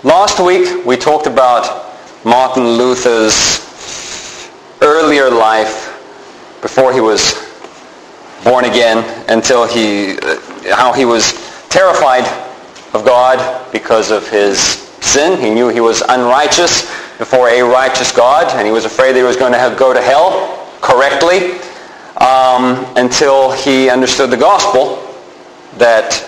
Last week we talked about Martin Luther's earlier life before he was born again, until how he was terrified of God because of his sin. He knew he was unrighteous before a righteous God, and he was afraid that he was going to go to hell correctly, until he understood the gospel, that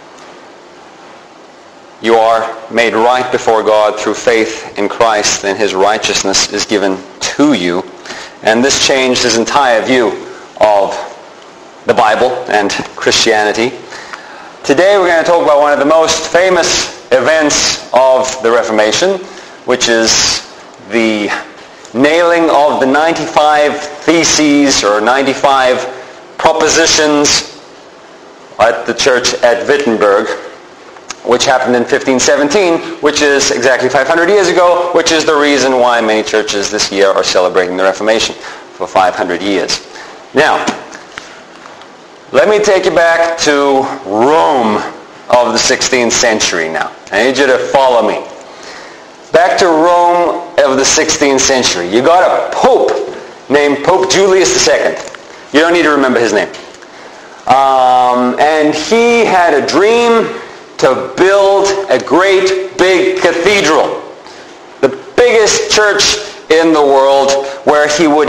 you are made right before God through faith in Christ, and his righteousness is given to you. And this changed his entire view of the Bible and Christianity. Today we're going to talk about one of the most famous events of the Reformation, which is the nailing of the 95 theses or 95 propositions at the church at Wittenberg, which happened in 1517, which is exactly 500 years ago, which is the reason why many churches this year are celebrating the Reformation for 500 years. Now, let me take you back to Rome of the 16th century now. I need you to follow me. Back to Rome of the 16th century. You got a pope named Pope Julius II. You don't need to remember his name. And he had a dream to build a great big cathedral, the biggest church in the world, where he would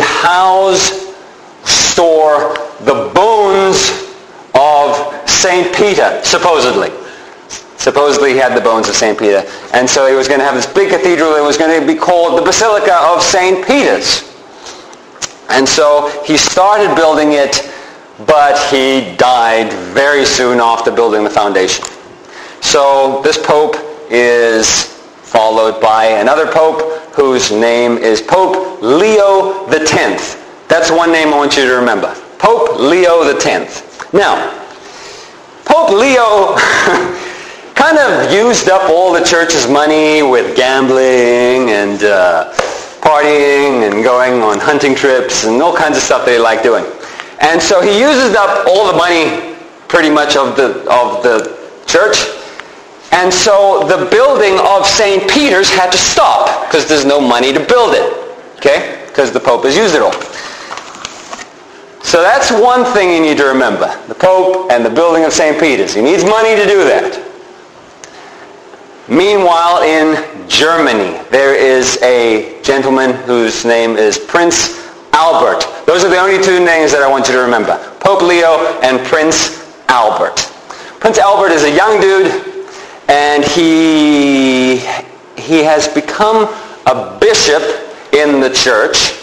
store the bones of St. Peter, supposedly. Supposedly he had the bones of St. Peter. And so he was going to have this big cathedral that was going to be called the Basilica of St. Peter's. And so he started building it, but he died very soon after building the foundation. So this pope is followed by another pope whose name is Pope Leo X. That's one name I want you to remember. Pope Leo X. Now, Pope Leo kind of used up all the church's money with gambling and partying and going on hunting trips and all kinds of stuff they like doing. And so he uses up all the money pretty much of the church. And so the building of St. Peter's had to stop because there's no money to build it. Okay? Because the Pope has used it all. So that's one thing you need to remember. The Pope and the building of St. Peter's. He needs money to do that. Meanwhile, in Germany, there is a gentleman whose name is Prince Albert. Those are the only two names that I want you to remember. Pope Leo and Prince Albert. Prince Albert is a young dude, and he has become a bishop in the church.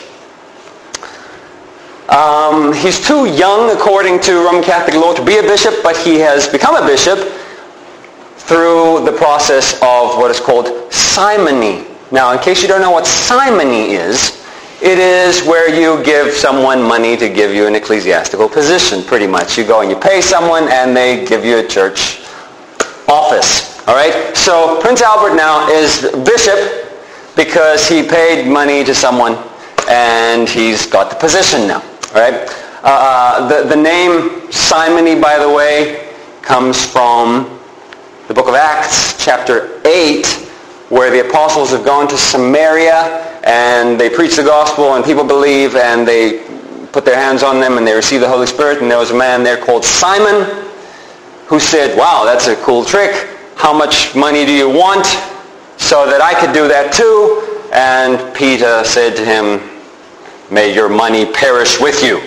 He's too young, according to Roman Catholic law, to be a bishop, but he has become a bishop through the process of what is called simony. Now, in case you don't know what simony is, it is where you give someone money to give you an ecclesiastical position, pretty much. You go and you pay someone, and they give you a church office. All right? So Prince Albert now is bishop because he paid money to someone, and he's got the position now. All right? The name simony, by the way, comes from the book of Acts, chapter 8, where the apostles have gone to Samaria, and they preach the gospel, and people believe, and they put their hands on them, and they receive the Holy Spirit, and there was a man there called Simon who said, wow, that's a cool trick. How much money do you want so that I could do that too? And Peter said to him, may your money perish with you.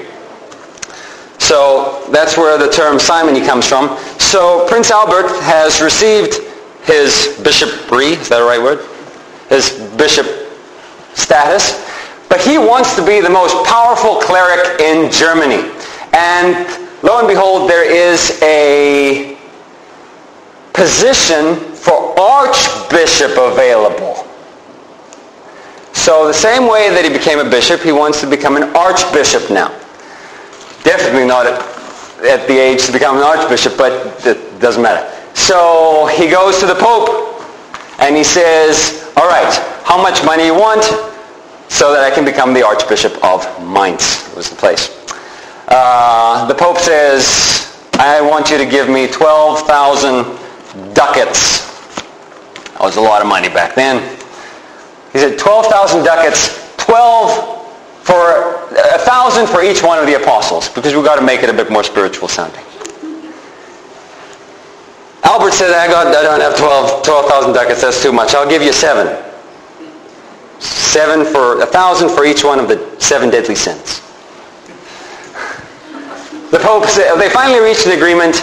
So that's where the term simony comes from. So Prince Albert has received his bishopry, is that a right word? His bishop status. But he wants to be the most powerful cleric in Germany. And lo and behold, there is a position for archbishop available. So the same way that he became a bishop, he wants to become an archbishop now. Definitely not at the age to become an archbishop, but it doesn't matter. So he goes to the Pope and he says, all right, how much money you want so that I can become the Archbishop of Mainz, was the place. The Pope says, I want you to give me 12,000 ducats. That was a lot of money back then. He said 12,000 ducats, 1,000 for each one of the apostles, because we've got to make it a bit more spiritual sounding. Albert said, I don't have 12,000 ducats, that's too much. I'll give you 7. 1,000 for each one of the 7 deadly sins. The Pope said, they finally reached an agreement.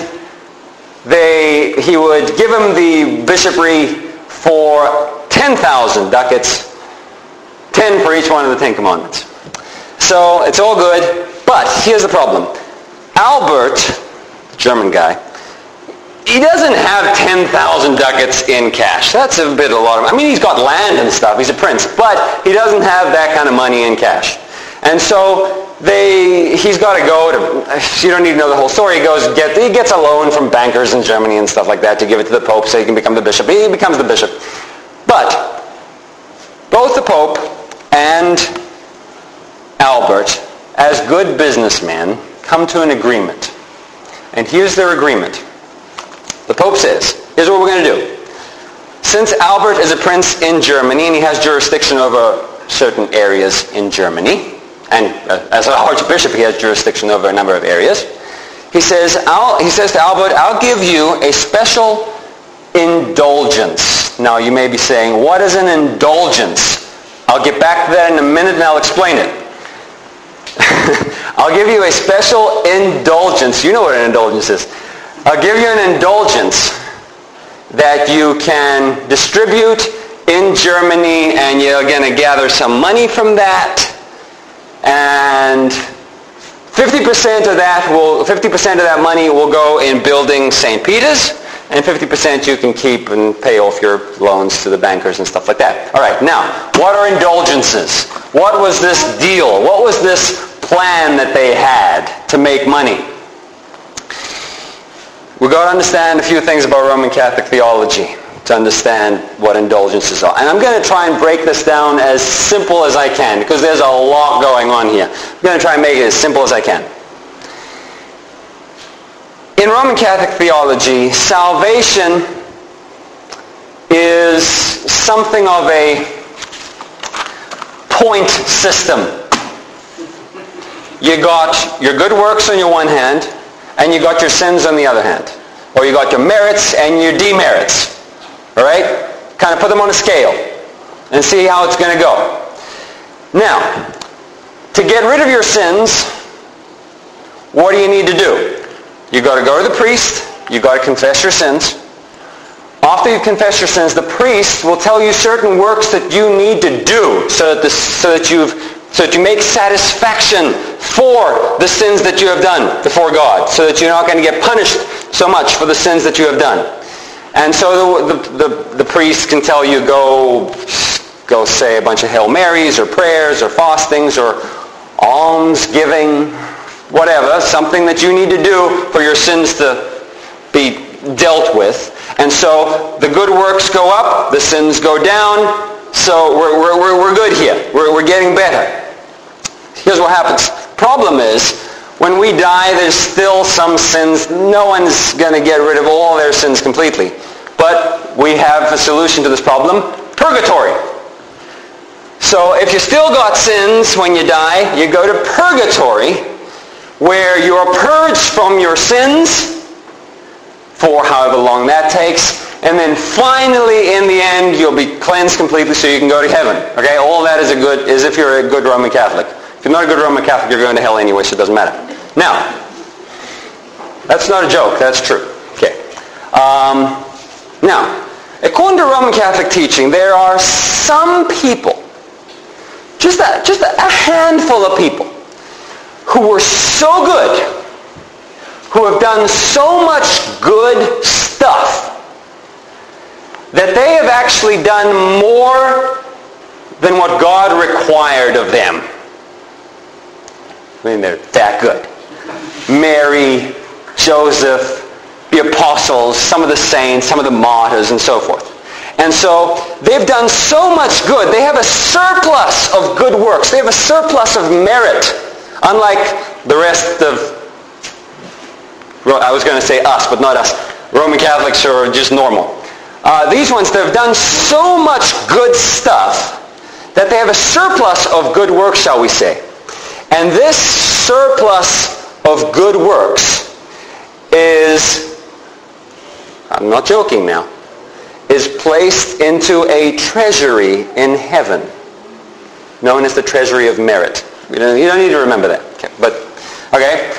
He would give him the bishopric for 10,000 ducats, 10 for each one of the 10 commandments. So it's all good, but here's the problem. Albert, German guy, he doesn't have 10,000 ducats in cash. That's a lot of, he's got land and stuff, he's a prince, but he doesn't have that kind of money in cash. And so he's got to go to, you don't need to know the whole story, he gets a loan from bankers in Germany and stuff like that to give it to the Pope so he can become the bishop. He becomes the bishop. But both the Pope and Albert, as good businessmen, come to an agreement. And here's their agreement. The Pope says, here's what we're going to do. Since Albert is a prince in Germany and he has jurisdiction over certain areas in Germany, and as an archbishop he has jurisdiction over a number of areas, he says to Albert, I'll give you a special indulgence. Now you may be saying, what is an indulgence? I'll get back to that in a minute and I'll explain it. I'll give you a special indulgence. You know what an indulgence is. I'll give you an indulgence that you can distribute in Germany, and you're going to gather some money from that, and 50% of that money will go in building St. Peter's, and 50% you can keep and pay off your loans to the bankers and stuff like that. All right, now, what are indulgences? What was this deal? What was this plan that they had to make money? We've got to understand a few things about Roman Catholic theology to understand what indulgences are. And I'm going to try and break this down as simple as I can, because there's a lot going on here. I'm going to try and make it as simple as I can. In Roman Catholic theology, salvation is something of a point system. You got your good works on your one hand, and you got your sins on the other hand. Or you got your merits and your demerits. All right? Kind of put them on a scale and see how it's going to go. Now, to get rid of your sins, what do you need to do? You got to go to the priest. You got to confess your sins. After you confess your sins, the priest will tell you certain works that you need to do so that you make satisfaction for the sins that you have done before God, so that you're not going to get punished so much for the sins that you have done. And so the priest can tell you, go say a bunch of Hail Marys or prayers or fastings or almsgiving, whatever, something that you need to do for your sins to be dealt with. And so the good works go up, the sins go down, so we're good here. We're getting better. Here's what happens. Problem is, when we die, there's still some sins. No one's going to get rid of all their sins completely. But we have a solution to this problem: purgatory. So if you still got sins when you die, you go to purgatory, where you're purged from your sins for however long that takes, and then finally, in the end, you'll be cleansed completely so you can go to heaven. Okay, all that is if you're a good Roman Catholic. If you're not a good Roman Catholic, you're going to hell anyway, so it doesn't matter. Now, that's not a joke. That's true. Okay. Now, according to Roman Catholic teaching, there are some people, just a handful of people, who were so good, who have done so much good stuff, that they have actually done more than what God required of them. They're that good. Mary, Joseph, the apostles, some of the saints, some of the martyrs, and so forth. And so they've done so much good. They have a surplus of good works. They have a surplus of merit. Unlike the rest of, I was going to say us, but not us, Roman Catholics who are just normal. These ones that have done so much good stuff that they have a surplus of good works, shall we say. And this surplus of good works is, I'm not joking now, is placed into a treasury in heaven, known as the treasury of merit. You don't need to remember that. Okay?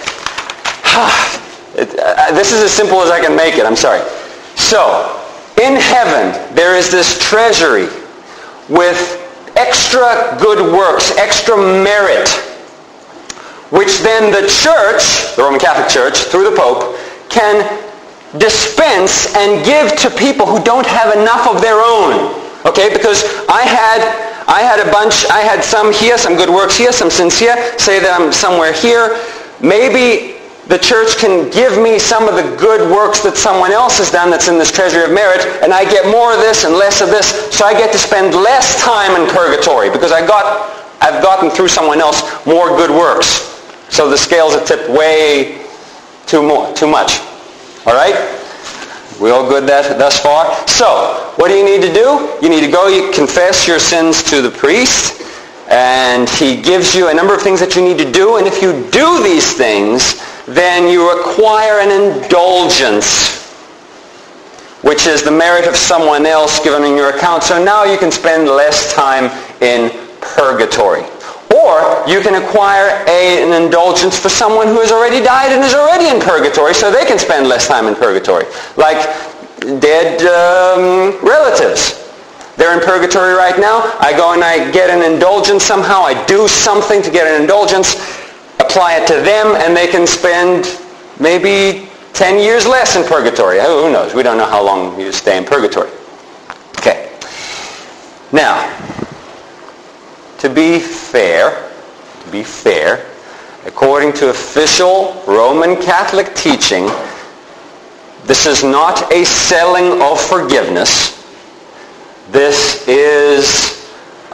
This is as simple as I can make it. I'm sorry. So, in heaven, there is this treasury with extra good works, extra merit, which then the church, the Roman Catholic Church, through the Pope, can dispense and give to people who don't have enough of their own. Okay? Because I had some here, some good works here, some sins here, say that I'm somewhere here. Maybe the church can give me some of the good works that someone else has done that's in this treasury of merit, and I get more of this and less of this, so I get to spend less time in purgatory because I've gotten through someone else more good works. So the scales are tipped way too much. All right? We all good thus far? So, what do you need to do? You need to go, you confess your sins to the priest, and he gives you a number of things that you need to do, and if you do these things, then you acquire an indulgence, which is the merit of someone else given in your account. So now you can spend less time in purgatory. Or you can acquire an indulgence for someone who has already died and is already in purgatory, so they can spend less time in purgatory. Like dead relatives. They're in purgatory right now. I go and I get an indulgence somehow. I do something to get an indulgence, apply it to them, and they can spend maybe 10 years less in purgatory. Who knows? We don't know how long you stay in purgatory. Okay. Now, to be fair, according to official Roman Catholic teaching, this is not a selling of forgiveness. This is,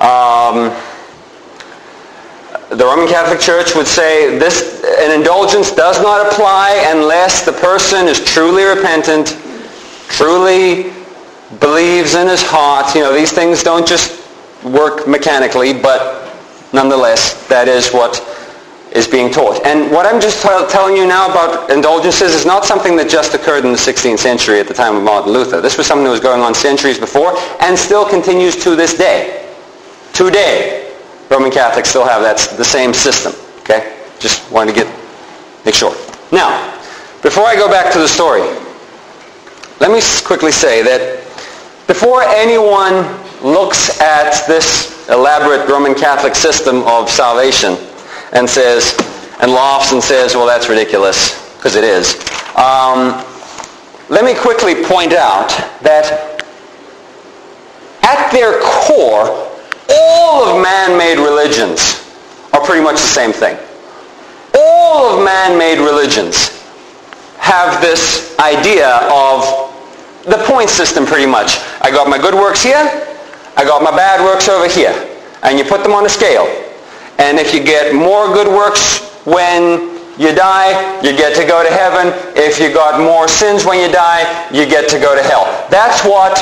the Roman Catholic Church would say an indulgence does not apply unless the person is truly repentant, truly believes in his heart. These things don't just work mechanically, but nonetheless, that is what is being taught. And what I'm just telling you now about indulgences is not something that just occurred in the 16th century at the time of Martin Luther. This was something that was going on centuries before and still continues to this day. Today, Roman Catholics still have the same system. Okay? Just wanted to make sure. Now, before I go back to the story, let me quickly say that before anyone looks at this elaborate Roman Catholic system of salvation and laughs and says, well, that's ridiculous, because it is. Let me quickly point out that at their core, all of man-made religions are pretty much the same thing. All of man-made religions have this idea of the point system pretty much. I got my good works here, I got my bad works over here. And you put them on a scale. And if you get more good works when you die, you get to go to heaven. If you got more sins when you die, you get to go to hell. That's what,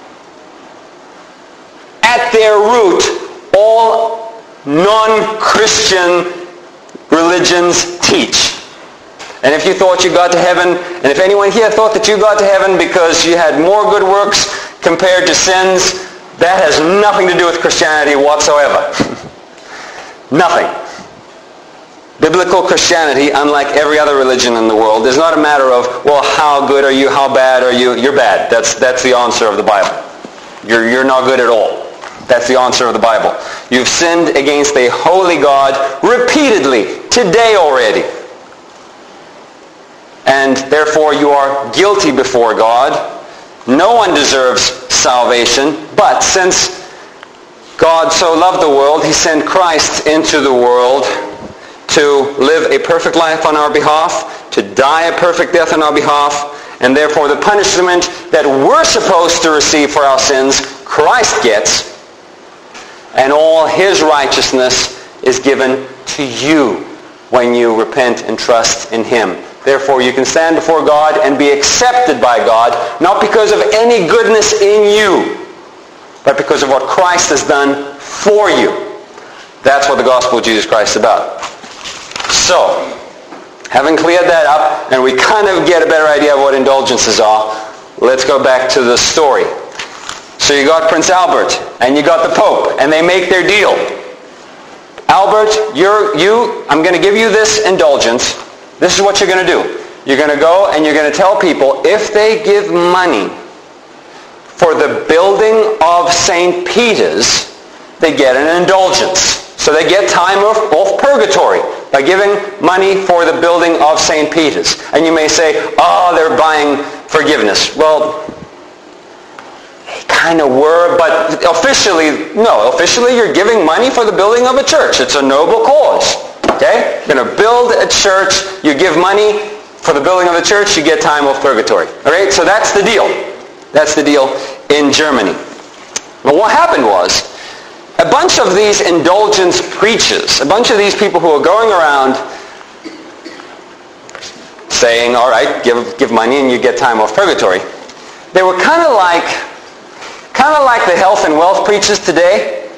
at their root, all non-Christian religions teach. And if you thought you got to heaven, and if anyone here thought that you got to heaven because you had more good works compared to sins, that has nothing to do with Christianity whatsoever. Nothing. Biblical Christianity, unlike every other religion in the world, is not a matter of, well, how good are you, how bad are you? You're bad. That's the answer of the Bible. You're not good at all. That's the answer of the Bible. You've sinned against a holy God repeatedly, today already. And therefore you are guilty before God. No one deserves salvation, but since God so loved the world, he sent Christ into the world to live a perfect life on our behalf, to die a perfect death on our behalf, and therefore the punishment that we're supposed to receive for our sins, Christ gets, and all his righteousness is given to you when you repent and trust in him. Therefore, you can stand before God and be accepted by God, not because of any goodness in you, but because of what Christ has done for you. That's what the gospel of Jesus Christ is about. So, having cleared that up, and we kind of get a better idea of what indulgences are, let's go back to the story. So you got Prince Albert, and you got the Pope, and they make their deal. Albert, I'm going to give you this indulgence. This is what you're going to do. You're going to go and you're going to tell people if they give money for the building of St. Peter's, they get an indulgence. So they get time off purgatory by giving money for the building of St. Peter's. And you may say, they're buying forgiveness. Well, they kind of were, but officially, no. Officially, you're giving money for the building of a church. It's a noble cause. Okay? You're going to build a church. You give money for the building of the church. You get time off purgatory. All right? So that's the deal. That's the deal in Germany. But what happened was, a bunch of these indulgence preachers, a bunch of these people who are going around saying, all right, give money and you get time off purgatory, they were kind of like the health and wealth preachers today,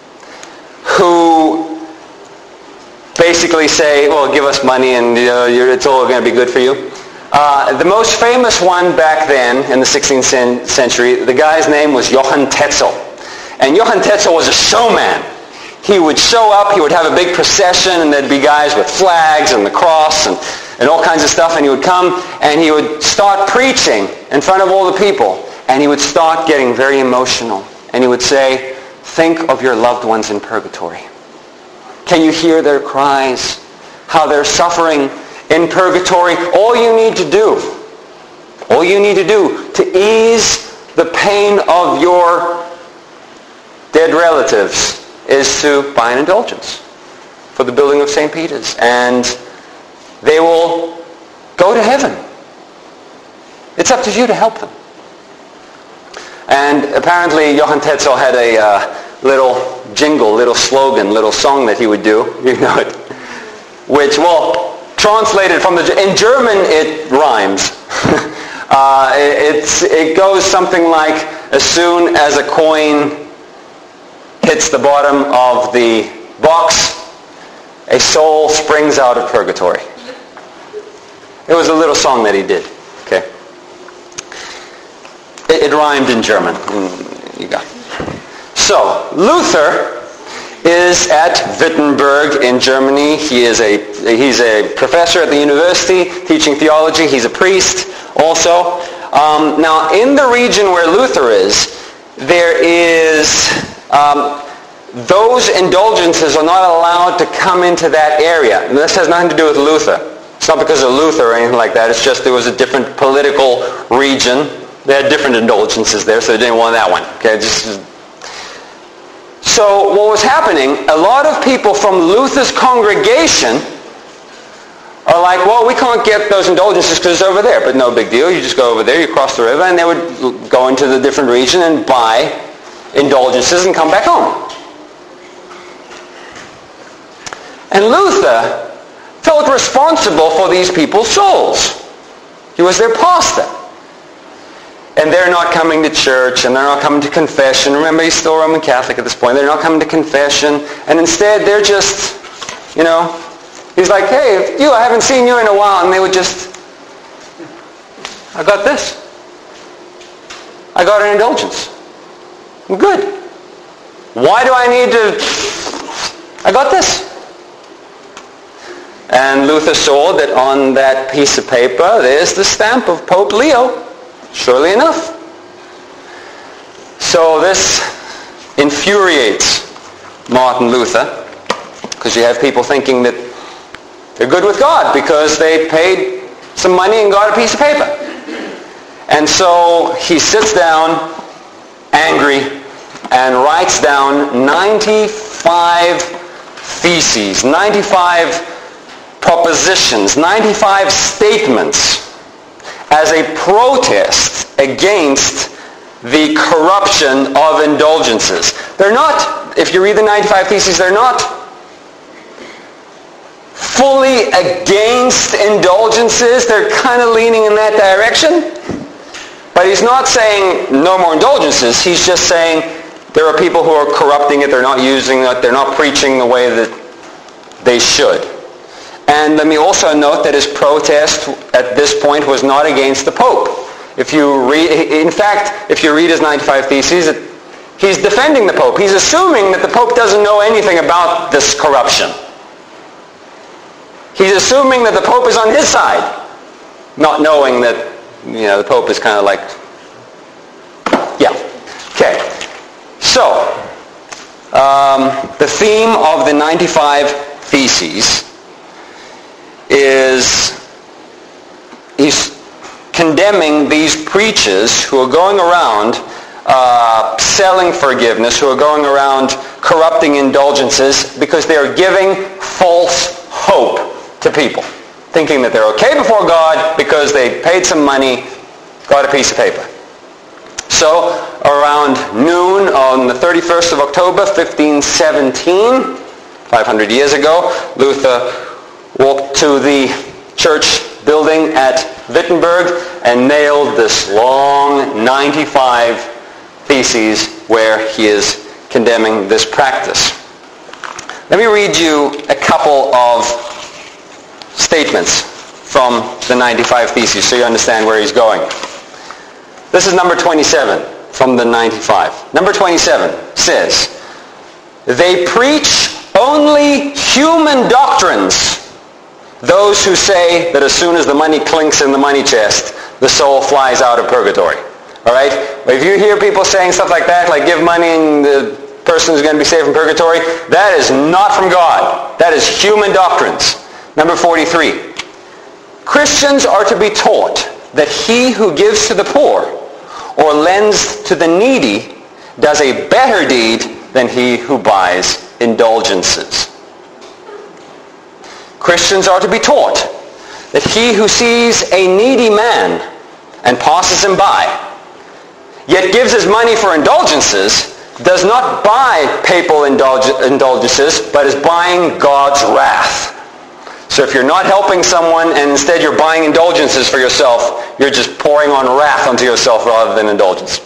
who basically say, well, give us money and it's all going to be good for you. The most famous one back then, in the 16th century, the guy's name was Johann Tetzel. And Johann Tetzel was a showman. He would show up, he would have a big procession, and there'd be guys with flags and the cross and all kinds of stuff, and he would come and he would start preaching in front of all the people, and he would start getting very emotional. And he would say, think of your loved ones in purgatory. Can you hear their cries? How they're suffering in purgatory? All you need to do to ease the pain of your dead relatives is to buy an indulgence for the building of St. Peter's, and they will go to heaven. It's up to you to help them. And apparently Johann Tetzel had a little jingle, little slogan, little song that he would do, you know it, which, well, translated from in German it rhymes. It goes something like, as soon as a coin hits the bottom of the box, a soul springs out of purgatory. It was a little song that he did. Okay, it rhymed in German. You got it. So Luther is at Wittenberg in Germany. He's a professor at the university teaching theology. He's a priest also. Now, in the region where Luther is, there is those indulgences are not allowed to come into that area. And this has nothing to do with Luther. It's not because of Luther or anything like that. It's just there was a different political region. They had different indulgences there, so they didn't want that one. Okay, so what was happening, a lot of people from Luther's congregation are like, well, we can't get those indulgences because it's over there. But no big deal. You just go over there, you cross the river, and they would go into the different region and buy indulgences and come back home. And Luther felt responsible for these people's souls. He was their pastor. And they're not coming to church, and they're not coming to confession. Remember, he's still Roman Catholic at this point. They're not coming to confession. And instead, they're just, he's like, hey, I haven't seen you in a while. And they would just, I got this. I got an indulgence. I'm good. Why do I need to, I got this. And Luther saw that on that piece of paper, there's the stamp of Pope Leo. Surely enough. So this infuriates Martin Luther, because you have people thinking that they're good with God because they paid some money and got a piece of paper. And so he sits down angry and writes down 95 theses, 95 propositions, 95 statements as a protest against the corruption of indulgences. They're not, if you read the 95 Theses, they're not fully against indulgences. They're kind of leaning in that direction. But he's not saying no more indulgences. He's just saying there are people who are corrupting it. They're not using it. They're not preaching the way that they should. And let me also note that his protest at this point was not against the Pope. If you read his 95 Theses, he's defending the Pope. He's assuming that the Pope doesn't know anything about this corruption. He's assuming that the Pope is on his side, not knowing that, the Pope is kind of like, yeah. Okay. So, the theme of the 95 Theses is he's condemning these preachers who are going around selling forgiveness, who are going around corrupting indulgences because they are giving false hope to people, thinking that they're okay before God because they paid some money, got a piece of paper. So around noon on the 31st of October, 1517, 500 years ago, Luther walked to the church building at Wittenberg and nailed this long 95 Theses where he is condemning this practice. Let me read you a couple of statements from the 95 Theses so you understand where he's going. This is number 27 from the 95. Number 27 says, "They preach only human doctrines, those who say that as soon as the money clinks in the money chest, the soul flies out of purgatory." All right? If you hear people saying stuff like that, like give money and the person is going to be saved from purgatory, that is not from God. That is human doctrines. Number 43. "Christians are to be taught that he who gives to the poor or lends to the needy does a better deed than he who buys indulgences." Christians are to be taught that he who sees a needy man and passes him by, yet gives his money for indulgences, does not buy papal indulgences, but is buying God's wrath. So if you're not helping someone and instead you're buying indulgences for yourself, you're just pouring on wrath onto yourself rather than indulgence.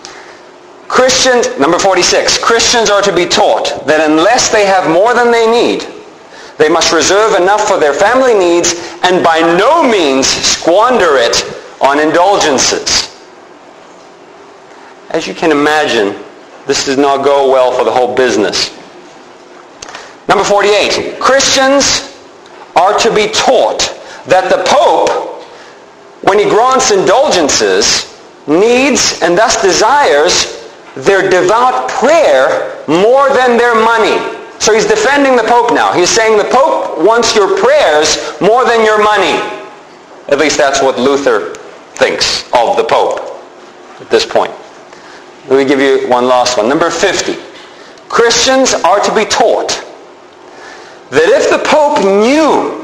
Number 46, Christians are to be taught that unless they have more than they need, they must reserve enough for their family needs and by no means squander it on indulgences. As you can imagine, this does not go well for the whole business. Number 48, Christians are to be taught that the Pope, when he grants indulgences, needs and thus desires their devout prayer more than their money. So he's defending the Pope now. He's saying the Pope wants your prayers more than your money. At least that's what Luther thinks of the Pope at this point. Let me give you one last one. Number 50. Christians are to be taught that if the Pope knew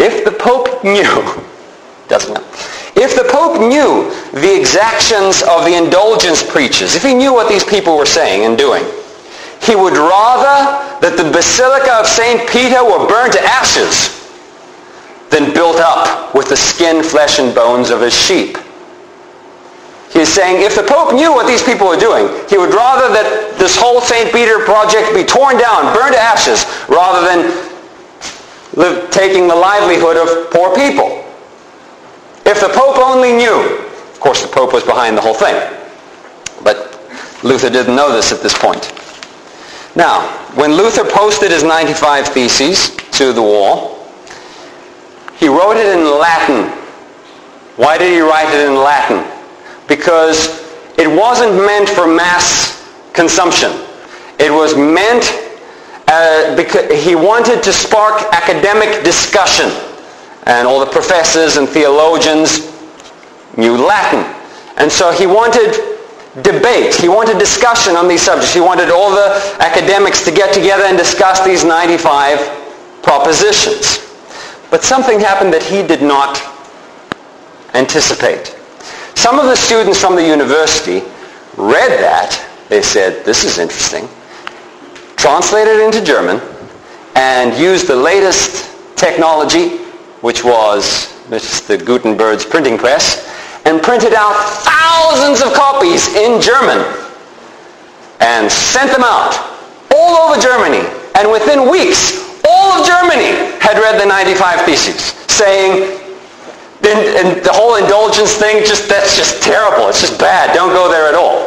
the exactions of the indulgence preachers, if he knew what these people were saying and doing, he would rather that the Basilica of St. Peter were burned to ashes than built up with the skin, flesh, and bones of his sheep. He's saying if the Pope knew what these people were doing, he would rather that this whole St. Peter project be torn down, burned to ashes, rather than taking the livelihood of poor people. If the Pope only knew, of course the Pope was behind the whole thing, but Luther didn't know this at this point. Now, when Luther posted his 95 Theses to the wall, he wrote it in Latin. Why did he write it in Latin? Because it wasn't meant for mass consumption. It was meant because he wanted to spark academic discussion. And all the professors and theologians knew Latin. And so he wanted debate. He wanted discussion on these subjects. He wanted all the academics to get together and discuss these 95 propositions. But something happened that he did not anticipate. Some of the students from the university read that. They said, this is interesting. Translated it into German and used the latest technology, which was Mr. Gutenberg's printing press, and printed out thousands of copies in German and sent them out all over Germany. And within weeks, all of Germany had read the 95 Theses, saying, and the whole indulgence thing, that's just terrible. It's just bad. Don't go there at all.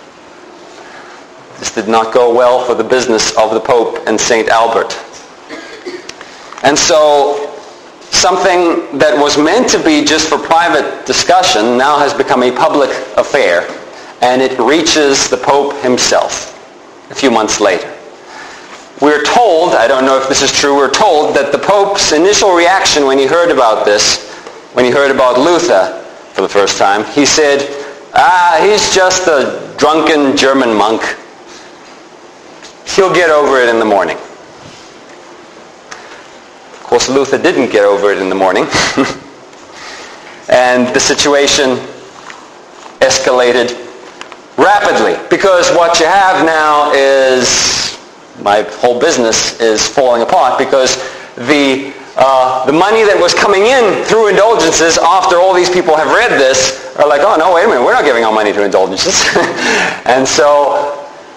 This did not go well for the business of the Pope and St. Albert. And so something that was meant to be just for private discussion now has become a public affair, and it reaches the Pope himself a few months later. We're told, I don't know if this is true, we're told that the Pope's initial reaction when he heard about this, when he heard about Luther for the first time, he said, he's just a drunken German monk. He'll get over it in the morning. Of course, Luther didn't get over it in the morning. And the situation escalated rapidly, because what you have now is, my whole business is falling apart, because the money that was coming in through indulgences after all these people have read this are like, oh no, wait a minute, we're not giving our money to indulgences. And so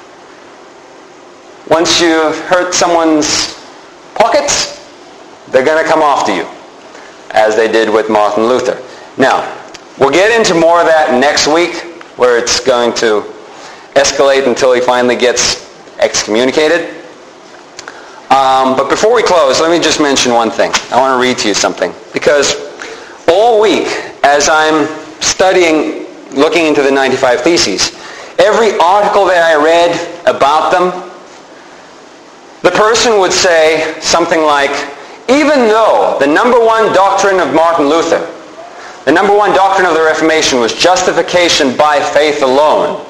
once you've hurt someone's pockets, they're going to come after you, as they did with Martin Luther. Now, we'll get into more of that next week, where it's going to escalate until he finally gets excommunicated. But before we close, let me just mention one thing. I want to read to you something. Because all week, as I'm studying, looking into the 95 Theses, every article that I read about them, the person would say something like, even though the number one doctrine of Martin Luther, the number one doctrine of the Reformation was justification by faith alone,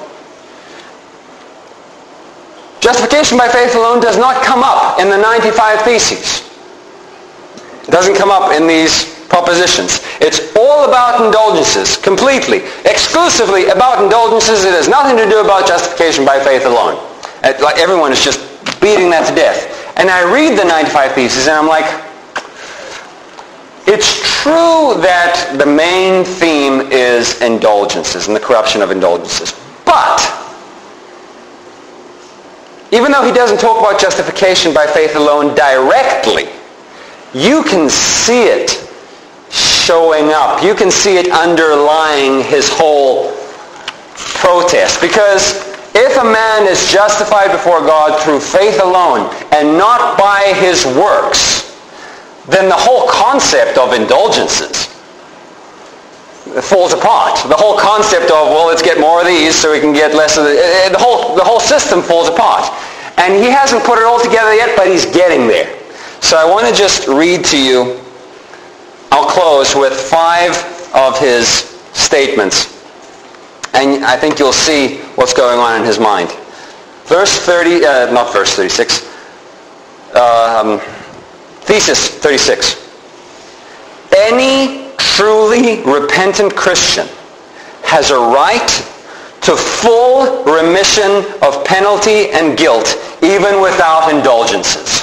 justification by faith alone does not come up in the 95 Theses. It doesn't come up in these propositions. It's all about indulgences, completely, exclusively about indulgences. It has nothing to do about justification by faith alone. Like everyone is just beating that to death. And I read the 95 Theses and I'm like, it's true that the main theme is indulgences and the corruption of indulgences. But even though he doesn't talk about justification by faith alone directly, you can see it showing up. You can see it underlying his whole protest. Because if a man is justified before God through faith alone and not by his works, then the whole concept of indulgences falls apart. The whole concept of, well, let's get more of these so we can get less of the whole system falls apart. And he hasn't put it all together yet, but he's getting there. So I want to just read to you, I'll close with 5 of his statements. And I think you'll see what's going on in his mind. Verse 30, not verse 36, Thesis 36. Any truly repentant Christian has a right to full remission of penalty and guilt, even without indulgences.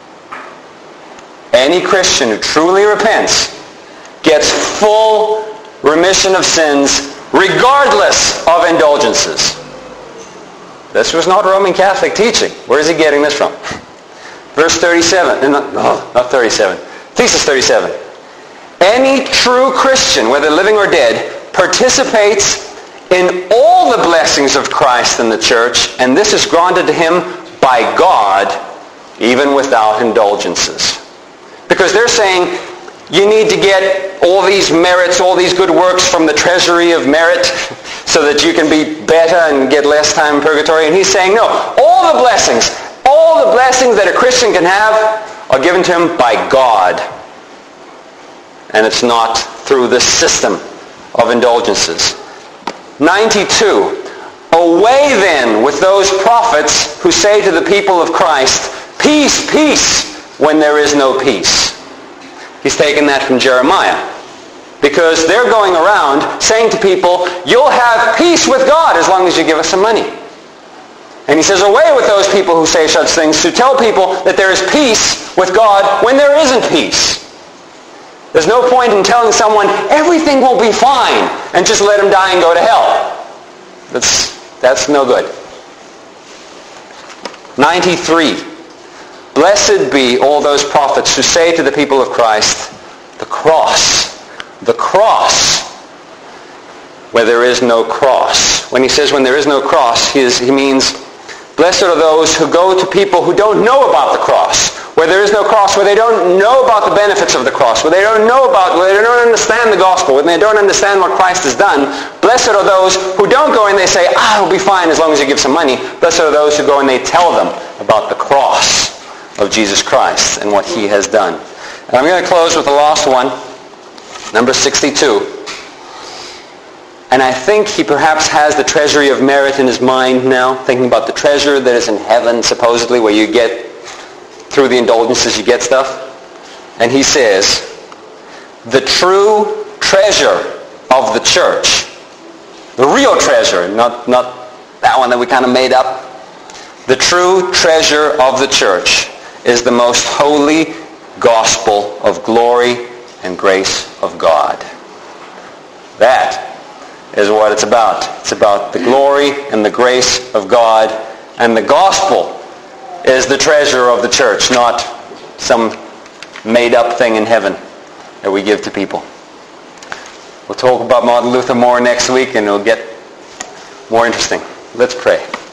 Any Christian who truly repents gets full remission of sins, regardless of indulgences. This was not Roman Catholic teaching. Where is he getting this from? Verse 37, not 37, Thesis 37. Any true Christian, whether living or dead, participates in all the blessings of Christ and the church, and this is granted to him by God, even without indulgences. Because they're saying, you need to get all these merits, all these good works from the treasury of merit so that you can be better and get less time in purgatory. And he's saying, no, all the blessings that a Christian can have are given to him by God. And it's not through the system of indulgences. 92. Away then with those prophets who say to the people of Christ, peace, peace, when there is no peace. He's taken that from Jeremiah. Because they're going around saying to people, you'll have peace with God as long as you give us some money. And And he says, away with those people who say such things, to tell people that there is peace with God when there isn't peace. There's no point in telling someone everything will be fine and just let them die and go to hell. That's no good. 93. Blessed be all those prophets who say to the people of Christ, the cross, where there is no cross. When he says when there is no cross, he means blessed are those who go to people who don't know about the cross. Where there is no cross, where they don't know about the benefits of the cross, where they don't understand the gospel, when they don't understand what Christ has done. Blessed are those who don't go and they say, it'll be fine as long as you give some money. Blessed are those who go and they tell them about the cross of Jesus Christ and what he has done. And I'm going to close with the last one, number 62. And I think he perhaps has the treasury of merit in his mind now, thinking about the treasure that is in heaven, supposedly, where you get, through the indulgences, you get stuff. And he says, the true treasure of the church, the real treasure, not that one that we kind of made up. The true treasure of the church is the most holy gospel of glory and grace of God. That is what it's about. It's about the glory and the grace of God. And the gospel is the treasure of the church, not some made-up thing in heaven that we give to people. We'll talk about Martin Luther more next week, and it'll get more interesting. Let's pray.